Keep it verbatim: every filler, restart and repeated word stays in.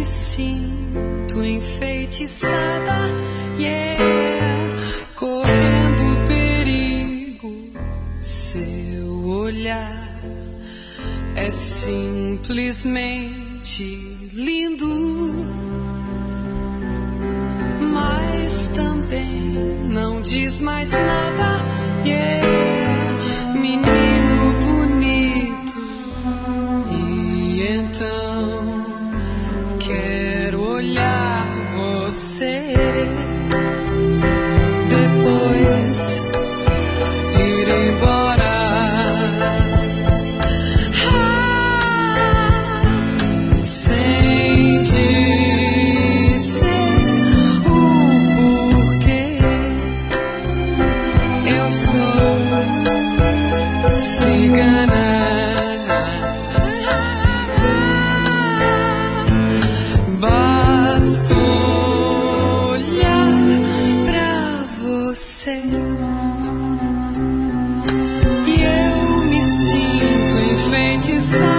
sinto enfeitiçada, yeah, correndo perigo. Seu olhar é simplesmente lindo, mas também não diz mais nada, yeah, menino bonito. E então quero olhar você, depois ir embora. Sem dizer o porquê, eu sou cigana. Basta olhar pra você e eu me sinto enfeitiçada.